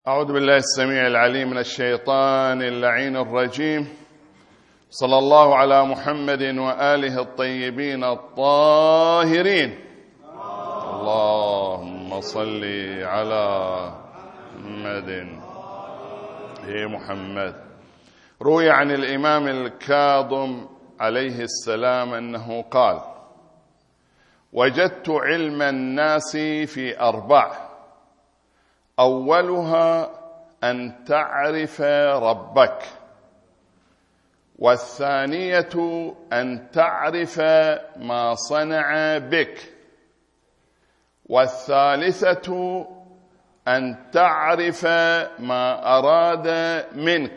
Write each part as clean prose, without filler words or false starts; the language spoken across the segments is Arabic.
أعوذ بالله السميع العليم من الشيطان اللعين الرجيم. صلى الله على محمد وآله الطيبين الطاهرين. اللهم صل على محمد. روي عن الإمام الكاظم عليه السلام أنه قال: وجدت علم الناس في 4: أولها أن تعرف ربك، والثانية أن تعرف ما صنع بك، والثالثة أن تعرف ما أراد منك،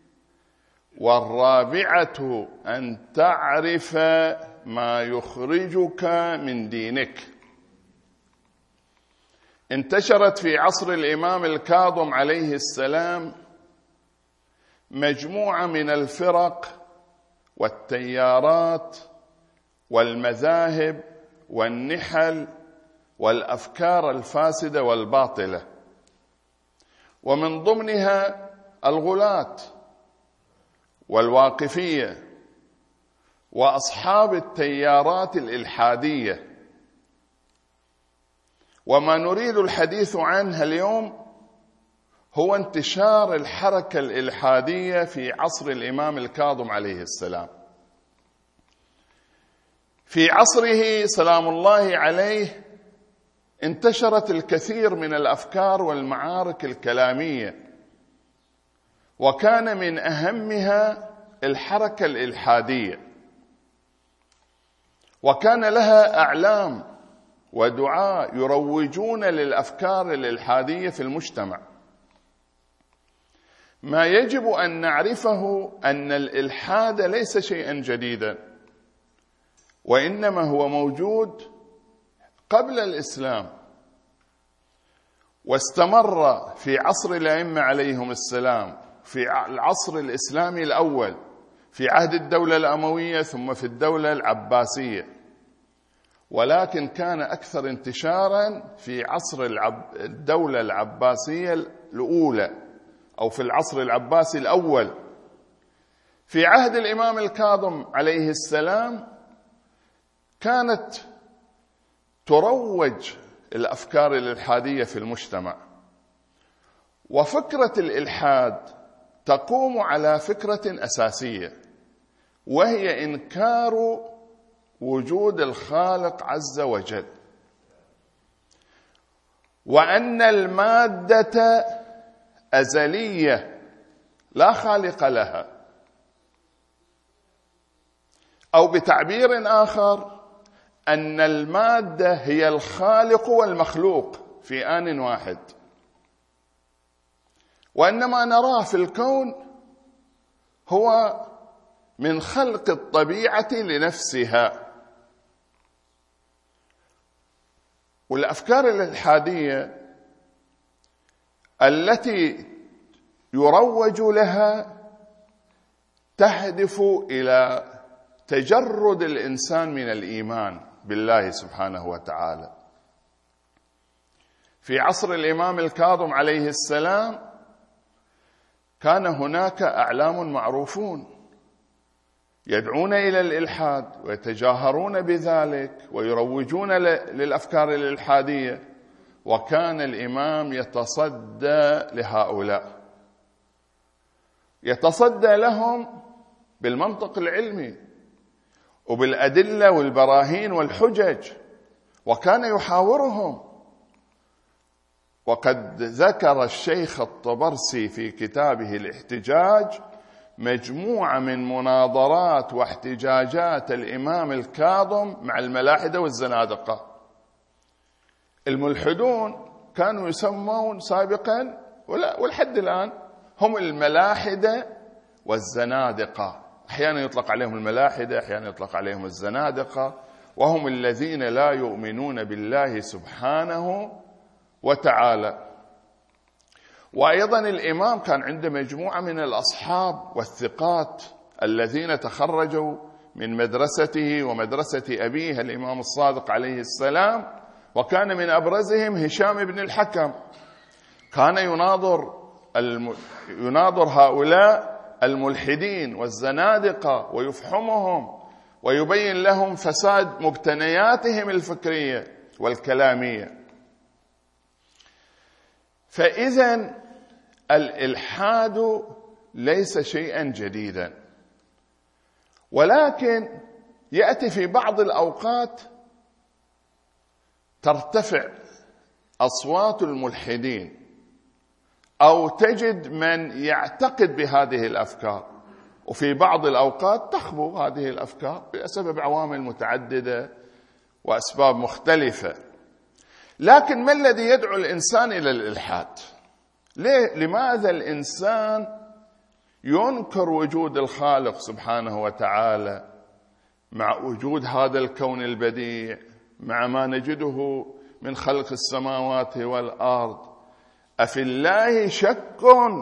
والرابعة أن تعرف ما يخرجك من دينك. انتشرت في عصر الإمام الكاظم عليه السلام مجموعة من الفرق والتيارات والمذاهب والنحل والأفكار الفاسدة والباطلة، ومن ضمنها الغلاة والواقفية وأصحاب التيارات الإلحادية. وما نريد الحديث عنها اليوم هو انتشار الحركة الإلحادية في عصر الإمام الكاظم عليه السلام. في عصره سلام الله عليه انتشرت الكثير من الأفكار والمعارك الكلامية، وكان من أهمها الحركة الإلحادية، وكان لها أعلام ودعاء يروجون للأفكار الإلحادية في المجتمع. ما يجب أن نعرفه أن الإلحاد ليس شيئا جديدا، وإنما هو موجود قبل الإسلام، واستمر في عصر الأئمة عليهم السلام، في العصر الإسلامي الأول، في عهد الدولة الأموية، ثم في الدولة العباسية، ولكن كان أكثر انتشارا في عصر الدولة العباسية الأولى، أو في العصر العباسي الأول. في عهد الإمام الكاظم عليه السلام كانت تروج الأفكار الإلحادية في المجتمع، وفكرة الإلحاد تقوم على فكرة أساسية، وهي إنكار وجود الخالق عز وجل، وأن المادة أزلية لا خالق لها، أو بتعبير آخر أن المادة هي الخالق والمخلوق في آن واحد، وأن ما نراه في الكون هو من خلق الطبيعة لنفسها. والأفكار الإلحادية التي يروج لها تهدف إلى تجرد الإنسان من الإيمان بالله سبحانه وتعالى. في عصر الإمام الكاظم عليه السلام كان هناك أعلام معروفون يدعون إلى الإلحاد ويتجاهرون بذلك ويروجون للأفكار الإلحادية، وكان الإمام يتصدى لهؤلاء، يتصدى لهم بالمنطق العلمي وبالأدلة والبراهين والحجج، وكان يحاورهم. وقد ذكر الشيخ الطبرسي في كتابه الاحتجاج مجموعة من مناظرات واحتجاجات الإمام الكاظم مع الملاحدة والزنادقة. الملحدون كانوا يسمون سابقا والحد الآن هم الملاحدة والزنادقة، أحيانا يطلق عليهم الملاحدة، أحيانا يطلق عليهم الزنادقة، وهم الذين لا يؤمنون بالله سبحانه وتعالى. وأيضا الإمام كان عنده مجموعة من الأصحاب والثقات الذين تخرجوا من مدرسته ومدرسة أبيه الإمام الصادق عليه السلام، وكان من أبرزهم هشام بن الحكم. كان يناظر هؤلاء الملحدين والزنادقة ويفحمهم ويبين لهم فساد مقتنياتهم الفكرية والكلامية. فإذن الإلحاد ليس شيئا جديدا، ولكن يأتي في بعض الأوقات ترتفع أصوات الملحدين أو تجد من يعتقد بهذه الأفكار، وفي بعض الأوقات تخبو هذه الأفكار بسبب عوامل متعددة وأسباب مختلفة. لكن ما الذي يدعو الإنسان إلى الإلحاد؟ لماذا الإنسان ينكر وجود الخالق سبحانه وتعالى مع وجود هذا الكون البديع، مع ما نجده من خلق السماوات والأرض؟ أفي الله شك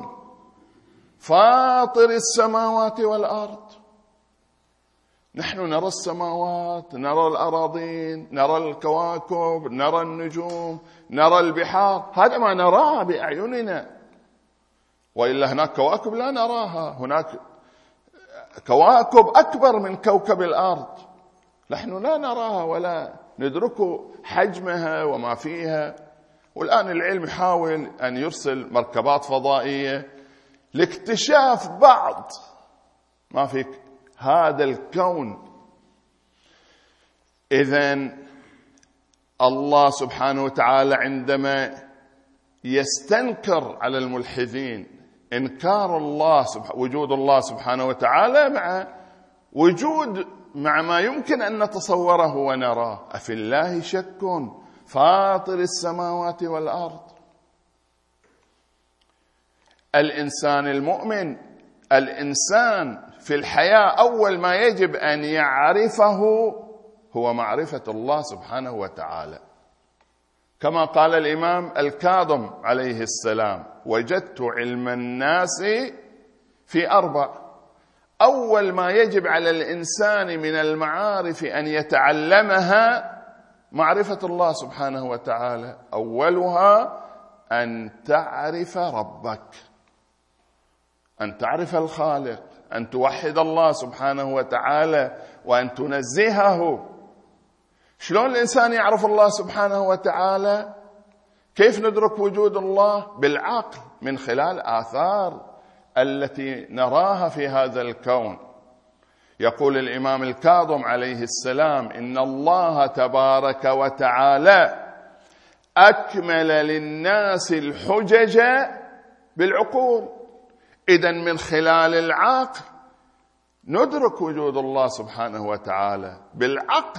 فاطر السماوات والأرض. نحن نرى السماوات، نرى الأراضين، نرى الكواكب، نرى النجوم، نرى البحار، هذا ما نراه بأعيننا، وإلا هناك كواكب لا نراها، هناك كواكب أكبر من كوكب الأرض نحن لا نراها ولا ندرك حجمها وما فيها. والآن العلم يحاول أن يرسل مركبات فضائية لاكتشاف بعض ما في هذا الكون. إذن الله سبحانه وتعالى عندما يستنكر على الملحدين إنكار الله وجود الله سبحانه وتعالى مع ما يمكن أن نتصوره ونراه. أفي الله شك فاطر السماوات والأرض. الإنسان المؤمن، الإنسان في الحياة أول ما يجب أن يعرفه هو معرفة الله سبحانه وتعالى، كما قال الإمام الكاظم عليه السلام: وجدت علم الناس في 4. أول ما يجب على الإنسان من المعارف أن يتعلمها معرفة الله سبحانه وتعالى. أولها أن تعرف ربك، أن تعرف الخالق، أن توحد الله سبحانه وتعالى وأن تنزهه. شلون الإنسان يعرف الله سبحانه وتعالى؟ كيف ندرك وجود الله؟ بالعقل، من خلال آثار التي نراها في هذا الكون. يقول الإمام الكاظم عليه السلام: إن الله تبارك وتعالى أكمل للناس الحجج بالعقول. إذن من خلال العقل ندرك وجود الله سبحانه وتعالى، بالعقل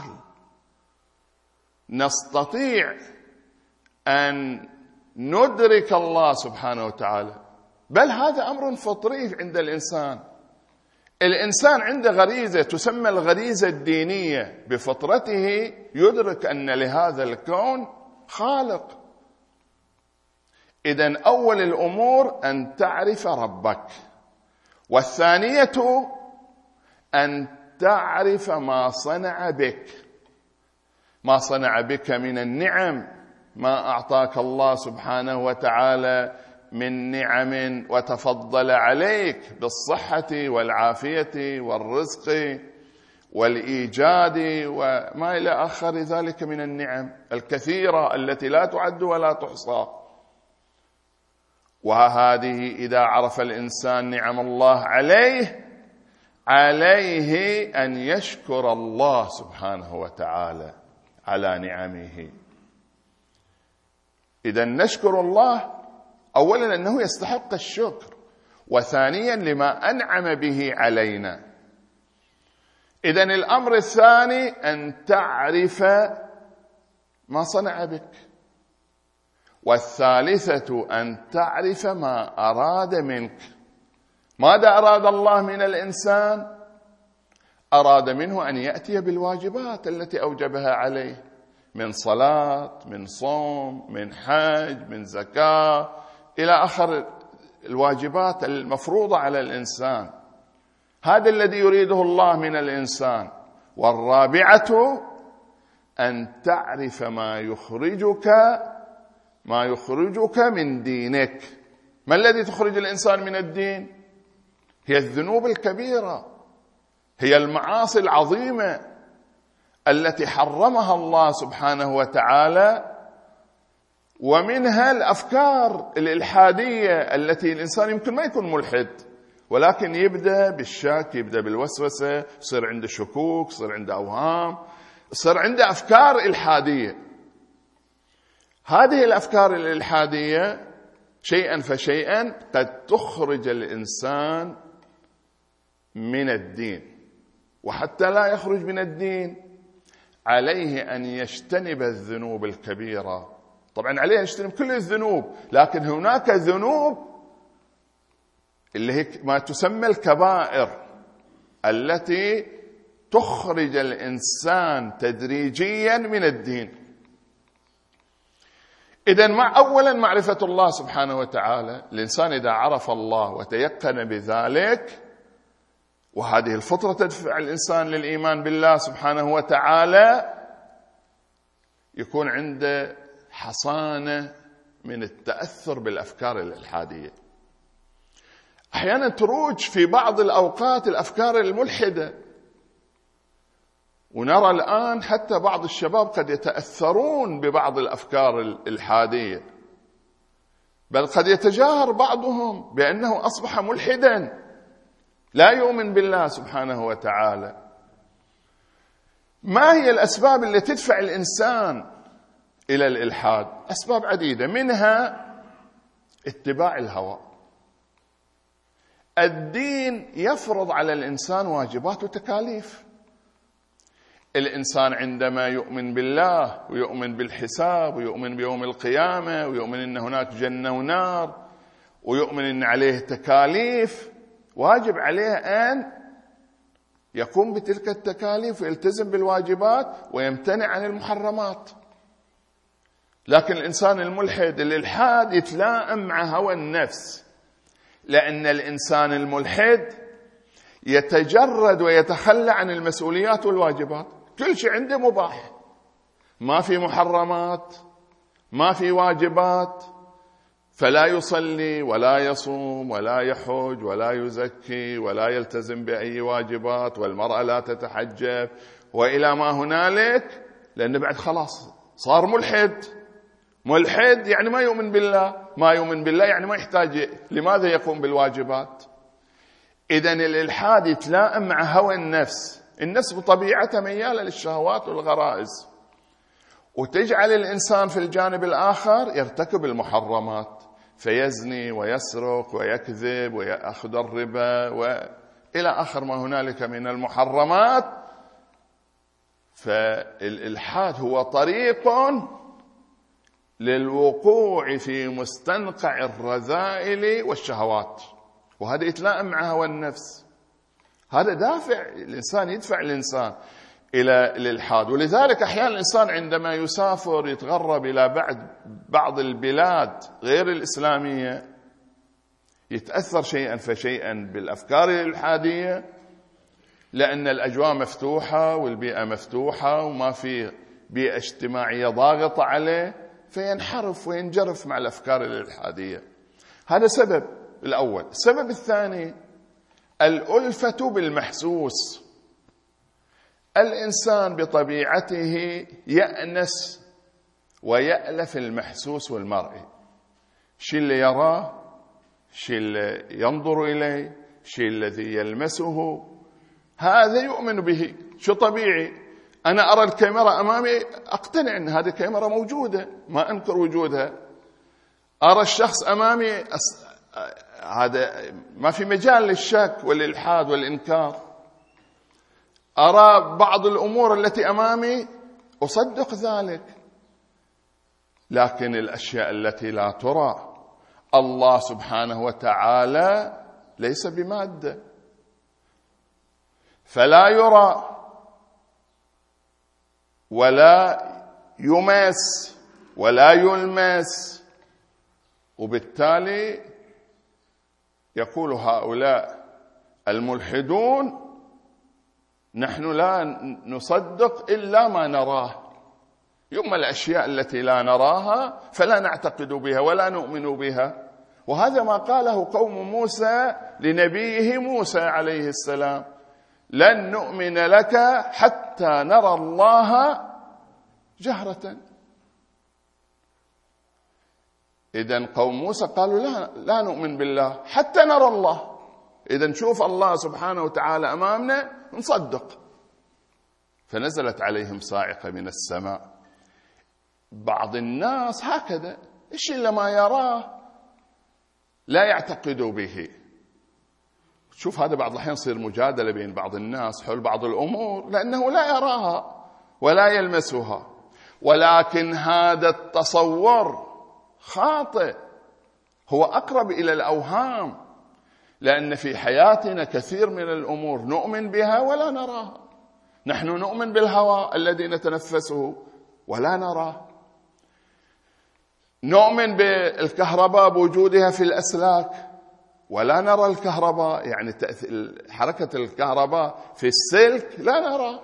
نستطيع أن ندرك الله سبحانه وتعالى. بل هذا أمر فطري عند الإنسان. الإنسان عنده غريزة تسمى الغريزة الدينية، بفطرته يدرك أن لهذا الكون خالق. إذن أول الأمور أن تعرف ربك، والثانية أن تعرف ما صنع بك، ما صنع بك من النعم، ما أعطاك الله سبحانه وتعالى من نعم وتفضل عليك بالصحة والعافية والرزق والإيجاد وما إلى آخر ذلك من النعم الكثيرة التي لا تعد ولا تحصى. وهذه إذا عرف الإنسان نعم الله عليه أن يشكر الله سبحانه وتعالى على نعمه. إذا نشكر الله أولا أنه يستحق الشكر، وثانيا لما أنعم به علينا. إذا الأمر الثاني أن تعرف ما صنع بك، والثالثة أن تعرف ما أراد منك. ماذا أراد الله من الإنسان؟ أراد منه أن يأتي بالواجبات التي أوجبها عليه، من صلاة، من صوم، من حج، من زكاة، إلى آخر الواجبات المفروضة على الإنسان. هذا الذي يريده الله من الإنسان. والرابعة أن تعرف ما يخرجك ما يخرجك من دينك. ما الذي تخرج الإنسان من الدين؟ هي الذنوب الكبيرة، هي المعاصي العظيمة التي حرمها الله سبحانه وتعالى، ومنها الأفكار الإلحادية التي الإنسان يمكن ما يكون ملحد، ولكن يبدأ بالشك، يبدأ بالوسوسة، يصير عنده شكوك، يصير عنده أوهام، يصير عنده أفكار إلحادية. هذه الأفكار الإلحادية شيئا فشيئا قد تخرج الإنسان من الدين. وحتى لا يخرج من الدين عليه أن يجتنب الذنوب الكبيرة. طبعا عليه أن يجتنب كل الذنوب، لكن هناك ذنوب اللي هي ما تسمى الكبائر التي تخرج الإنسان تدريجيا من الدين. إذن أولا معرفة الله سبحانه وتعالى. الإنسان إذا عرف الله وتيقن بذلك، وهذه الفطرة تدفع الإنسان للإيمان بالله سبحانه وتعالى، يكون عنده حصانة من التأثر بالأفكار الإلحادية. أحيانا تروج في بعض الأوقات الأفكار الملحدة، ونرى الآن حتى بعض الشباب قد يتأثرون ببعض الأفكار الإلحادية، بل قد يتجاهر بعضهم بأنه أصبح ملحدا لا يؤمن بالله سبحانه وتعالى. ما هي الأسباب التي تدفع الإنسان إلى الإلحاد؟ أسباب عديدة، منها اتباع الهوى. الدين يفرض على الإنسان واجبات وتكاليف. الإنسان عندما يؤمن بالله ويؤمن بالحساب ويؤمن بيوم القيامة ويؤمن أن هناك جنة ونار ويؤمن أن عليه تكاليف، واجب عليه أن يقوم بتلك التكاليف ويلتزم بالواجبات ويمتنع عن المحرمات. لكن الإنسان الملحد، الإلحاد يتلائم مع هوى النفس، لأن الإنسان الملحد يتجرد ويتخلى عن المسؤوليات والواجبات. كل شيء عنده مباح، ما في محرمات، ما في واجبات، فلا يصلي ولا يصوم ولا يحج ولا يزكي ولا يلتزم بأي واجبات، والمرأة لا تتحجب وإلى ما هنالك، لأنه بعد خلاص صار ملحد. ملحد يعني ما يؤمن بالله، ما يؤمن بالله يعني ما يحتاج لماذا يقوم بالواجبات. إذن الإلحاد يتلائم مع هوى النفس. النفس بطبيعتها ميالة للشهوات والغرائز، وتجعل الإنسان في الجانب الآخر يرتكب المحرمات، فيزني ويسرق ويكذب ويأخذ الربا وإلى آخر ما هنالك من المحرمات. فالإلحاد هو طريق للوقوع في مستنقع الرذائل والشهوات، وهذا يتلائم مع هوى النفس. هذا دافع الإنسان، يدفع الإنسان إلى الإلحاد. ولذلك أحيانا الإنسان عندما يسافر يتغرب إلى بعض البلاد غير الإسلامية يتأثر شيئا فشيئا بالأفكار الإلحادية، لأن الأجواء مفتوحة والبيئة مفتوحة وما في بيئة اجتماعية ضاغطة عليه، فينحرف وينجرف مع الأفكار الإلحادية. هذا سبب الأول. السبب الثاني الألفة بالمحسوس. الإنسان بطبيعته يأنس ويألف المحسوس والمرئي، الشيء اللي يراه، الشيء اللي ينظر إليه، الشيء الذي يلمسه، هذا يؤمن به. شو طبيعي، أنا أرى الكاميرا أمامي أقتنع أن هذه الكاميرا موجودة، ما أنكر وجودها. أرى الشخص أمامي هذا ما في مجال للشك والإلحاد والإنكار. أرى بعض الأمور التي أمامي أصدق ذلك. لكن الأشياء التي لا ترى، الله سبحانه وتعالى ليس بمادة، فلا يرى ولا يمس ولا يلمس. وبالتالي يقول هؤلاء الملحدون: نحن لا نصدق إلا ما نراه. يما الأشياء التي لا نراها فلا نعتقد بها ولا نؤمن بها. وهذا ما قاله قوم موسى لنبيه موسى عليه السلام: لن نؤمن لك حتى نرى الله جهرة. إذن قوم موسى قالوا لا نؤمن بالله حتى نرى الله. إذن نشوف الله سبحانه وتعالى أمامنا نصدق. فنزلت عليهم صاعقة من السماء. بعض الناس هكذا، الشيء اللي ما يراه لا يعتقد به. شوف هذا بعض الأحيان يصير مجادلة بين بعض الناس حول بعض الأمور لأنه لا يراها ولا يلمسها، ولكن هذا التصور خاطئ، هو أقرب إلى الأوهام، لأن في حياتنا كثير من الأمور نؤمن بها ولا نراها. نحن نؤمن بالهواء الذي نتنفسه ولا نراه، نؤمن بالكهرباء بوجودها في الأسلاك ولا نرى الكهرباء، يعني حركة الكهرباء في السلك لا نرى،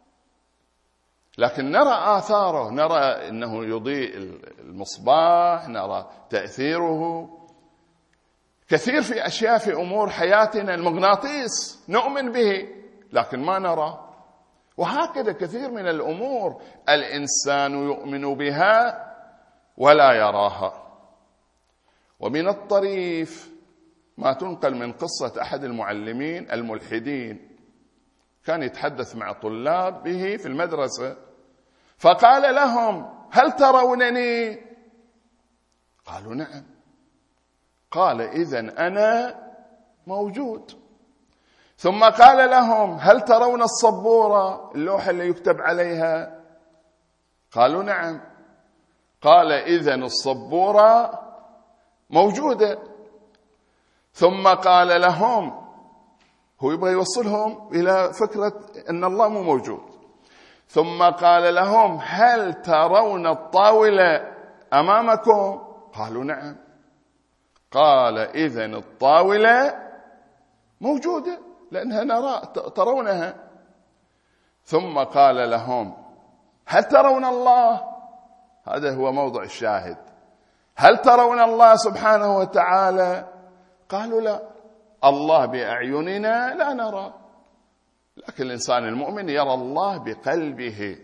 لكن نرى آثاره، نرى أنه يضيء المصباح، نرى تأثيره. كثير في أشياء في أمور حياتنا، المغناطيس نؤمن به لكن ما نرى. وهكذا كثير من الأمور الإنسان يؤمن بها ولا يراها. ومن الطريف ما تنقل من قصة أحد المعلمين الملحدين، كان يتحدث مع طلاب به في المدرسة، فقال لهم: هل ترونني؟ قالوا: نعم. قال: إذن أنا موجود. ثم قال لهم: هل ترون الصبورة، اللوحة اللي يكتب عليها؟ قالوا: نعم. قال: إذن الصبورة موجودة. ثم قال لهم، هو يبغى يوصلهم إلى فكرة أن الله مو موجود، ثم قال لهم: هل ترون الطاولة أمامكم؟ قالوا: نعم. قال: إذن الطاولة موجودة لأنها نرى ترونها. ثم قال لهم: هل ترون الله؟ هذا هو موضع الشاهد. هل ترون الله سبحانه وتعالى؟ قالوا: لا، الله بأعيننا لا نرى، لكن الإنسان المؤمن يرى الله بقلبه.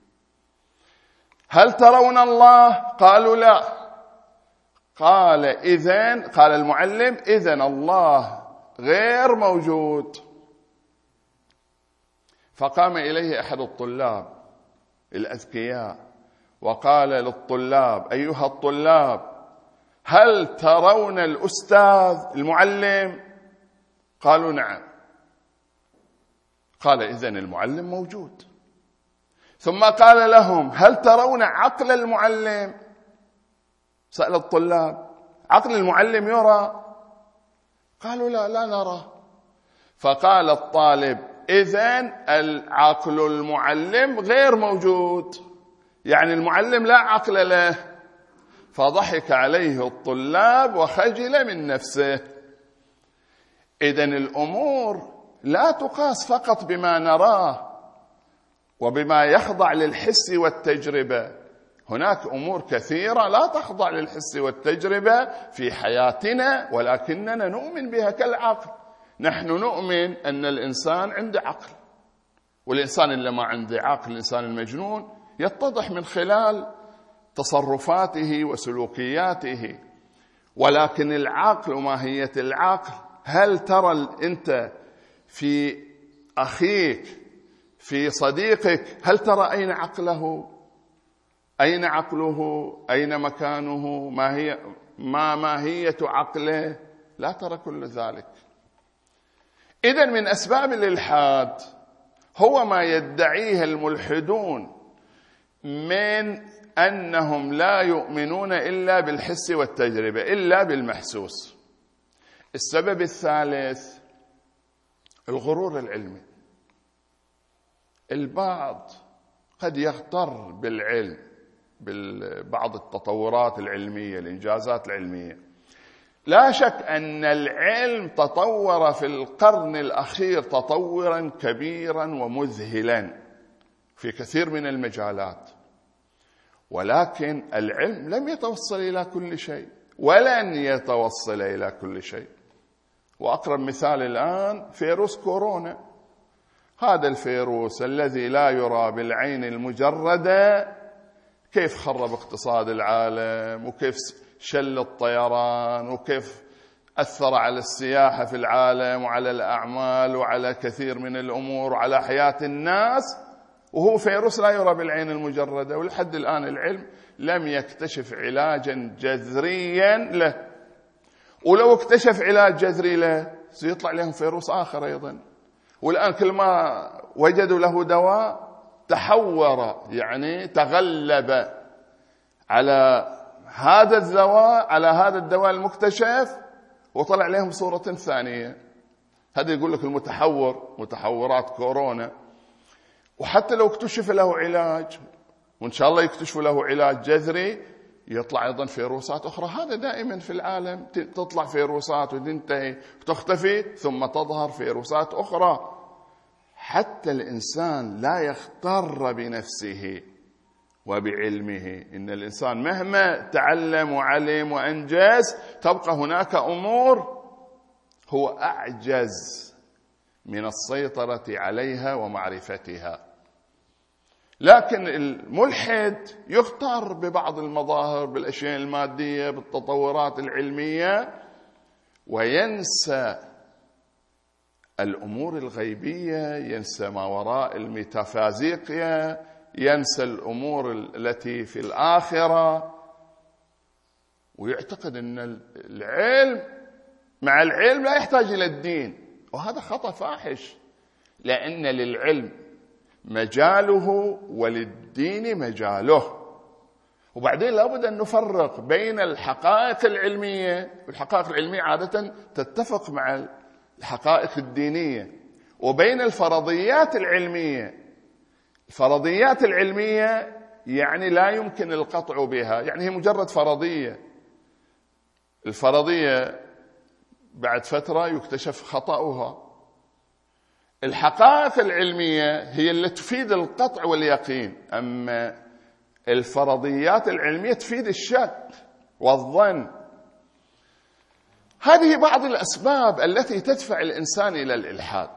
هل ترون الله؟ قالوا: لا. قال: إذن، قال المعلم: إذن الله غير موجود. فقام إليه أحد الطلاب الأذكياء وقال للطلاب: أيها الطلاب، هل ترون الأستاذ المعلم؟ قالوا: نعم. قال: إذن المعلم موجود. ثم قال لهم: هل ترون عقل المعلم؟ سأل الطلاب: عقل المعلم يرى؟ قالوا: لا، لا نرى. فقال الطالب: إذن العقل المعلم غير موجود، يعني المعلم لا عقل له. فضحك عليه الطلاب وخجل من نفسه. إذن الأمور لا تقاس فقط بما نراه وبما يخضع للحس والتجربة، هناك أمور كثيرة لا تخضع للحس والتجربة في حياتنا ولكننا نؤمن بها كالعقل. نحن نؤمن أن الإنسان عنده عقل، والإنسان اللي ما عنده عقل، الإنسان المجنون، يتضح من خلال تصرفاته وسلوكياته. ولكن العقل وماهية العقل، هل ترى أنت في أخيك، في صديقك، هل ترى أين عقله؟ أين عقله؟ أين مكانه؟ ما ماهية عقله؟ لا ترى كل ذلك. إذن من أسباب الإلحاد هو ما يدعيه الملحدون من أنهم لا يؤمنون إلا بالحس والتجربة، إلا بالمحسوس. السبب الثالث الغرور العلمي. البعض قد يغتر بالعلم، ببعض التطورات العلمية، الإنجازات العلمية. لا شك أن العلم تطور في القرن الأخير تطورا كبيرا ومذهلا في كثير من المجالات، ولكن العلم لم يتوصل إلى كل شيء ولن يتوصل إلى كل شيء. وأقرب مثال الآن فيروس كورونا. هذا الفيروس الذي لا يرى بالعين المجردة كيف خرب اقتصاد العالم، وكيف شل الطيران، وكيف أثر على السياحة في العالم وعلى الأعمال وعلى كثير من الأمور وعلى حياة الناس، وهو فيروس لا يرى بالعين المجردة. ولحد الآن العلم لم يكتشف علاجا جذريا له، ولو اكتشف علاج جذري له سيطلع لهم فيروس آخر أيضا. والآن كل ما وجدوا له دواء تحور، يعني تغلب على هذا الدواء، على هذا الدواء المكتشف، وطلع لهم صورة ثانية. هذا يقول لك المتحور، متحورات كورونا. وحتى لو اكتشف له علاج، وإن شاء الله يكتشفوا له علاج جذري، يطلع أيضا فيروسات أخرى. هذا دائما في العالم، تطلع فيروسات وتنتهي وتختفي، ثم تظهر فيروسات أخرى. حتى الإنسان لا يغتر بنفسه وبعلمه. إن الإنسان مهما تعلم وعلم وأنجز تبقى هناك أمور هو أعجز من السيطرة عليها ومعرفتها. لكن الملحد يغتر ببعض المظاهر، بالأشياء المادية، بالتطورات العلمية، وينسى الأمور الغيبية، ينسى ما وراء الميتافيزيقيا، ينسى الأمور التي في الآخرة، ويعتقد أن العلم مع العلم لا يحتاج إلى الدين. وهذا خطأ فاحش، لأن للعلم مجاله وللدين مجاله. وبعدين لابد أن نفرق بين الحقائق العلمية، والحقائق العلمية عادة تتفق مع الحقائق الدينية، وبين الفرضيات العلمية. الفرضيات العلمية يعني لا يمكن القطع بها، يعني هي مجرد فرضية. الفرضية بعد فترة يكتشف خطأها. الحقائق العلمية هي التي تفيد القطع واليقين، أما الفرضيات العلمية تفيد الشك والظن. هذه بعض الأسباب التي تدفع الإنسان إلى الإلحاد.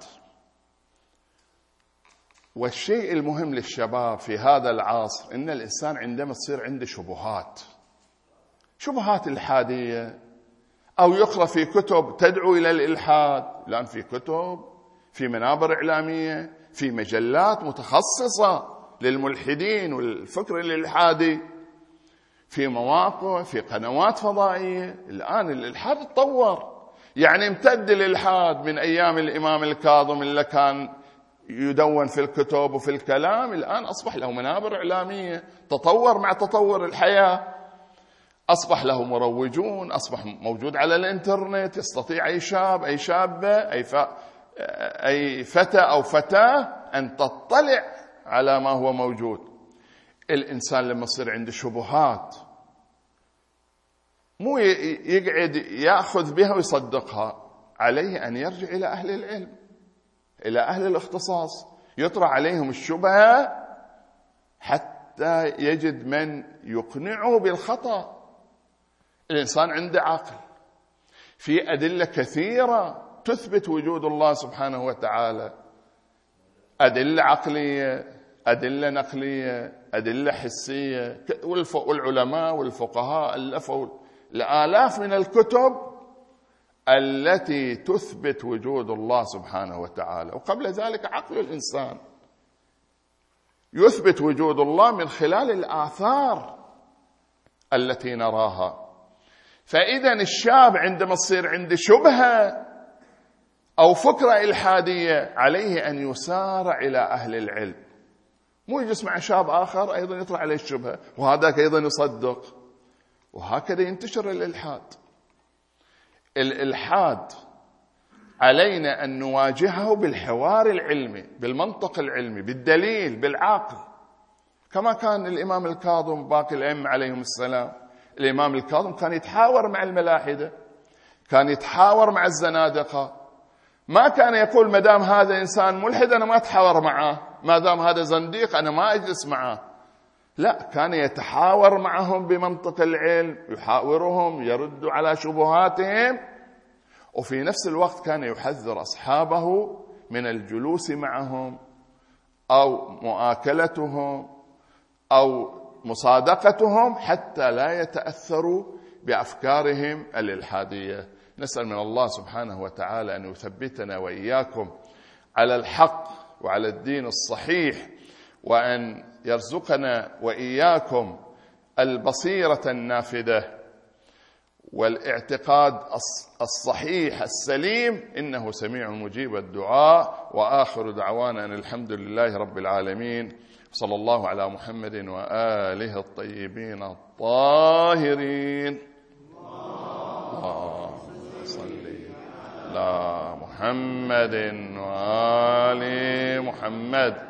والشيء المهم للشباب في هذا العصر إن الإنسان عندما تصير عنده شبهات الحادية، أو يقرأ في كتب تدعو إلى الإلحاد. الآن في كتب، في منابر إعلامية، في مجلات متخصصة للملحدين والفكر الإلحادي، في مواقع، في قنوات فضائية. الآن الإلحاد تطور، يعني امتد الإلحاد من أيام الإمام الكاظم اللي كان يدون في الكتب وفي الكلام، الآن أصبح له منابر إعلامية، تطور مع تطور الحياة، أصبح له مروجون، أصبح موجود على الإنترنت. يستطيع أي شاب، أي شابة، أي فتى أو فتاة أن تطلع على ما هو موجود. الإنسان لما يصير عنده شبهات مو يقعد يأخذ بها ويصدقها، عليه أن يرجع إلى أهل العلم، إلى أهل الاختصاص، يطرح عليهم الشبهة حتى يجد من يقنعه بالخطأ. الإنسان عنده عقل، في أدلة كثيرة تثبت وجود الله سبحانه وتعالى، أدلة عقلية، أدلة نقلية، أدلة حسية. والعلماء والفقهاء ألفوا الآلاف من الكتب التي تثبت وجود الله سبحانه وتعالى. وقبل ذلك عقل الإنسان يثبت وجود الله من خلال الآثار التي نراها. فإذا الشاب عندما تصير عنده شبهة أو فكرة إلحادية عليه أن يسارع إلى أهل العلم، مو يجلس مع شاب آخر أيضا يطرح عليه الشبهة وهذاك أيضا يصدق، وهكذا ينتشر الإلحاد. الإلحاد علينا أن نواجهه بالحوار العلمي، بالمنطق العلمي، بالدليل، بالعقل، كما كان الإمام الكاظم باقي الأئمة عليهم السلام. الإمام الكاظم كان يتحاور مع الملاحدة، كان يتحاور مع الزنادقة، ما كان يقول ما دام هذا إنسان ملحد أنا ما أتحاور معه، ما دام هذا زنديق أنا ما أجلس معه. لا، كان يتحاور معهم بمنطق العلم، يحاورهم، يرد على شبهاتهم، وفي نفس الوقت كان يحذر أصحابه من الجلوس معهم أو مؤاكلتهم أو مصادقتهم حتى لا يتأثروا بأفكارهم الإلحادية. نسأل من الله سبحانه وتعالى أن يثبتنا وإياكم على الحق وعلى الدين الصحيح، وأن يرزقنا وإياكم البصيرة النافذة والاعتقاد الصحيح السليم، إنه سميع مجيب الدعاء. وآخر دعوانا أن الحمد لله رب العالمين، صلى الله على محمد وآله الطيبين الطاهرين. اللهم صل على محمد وآل محمد.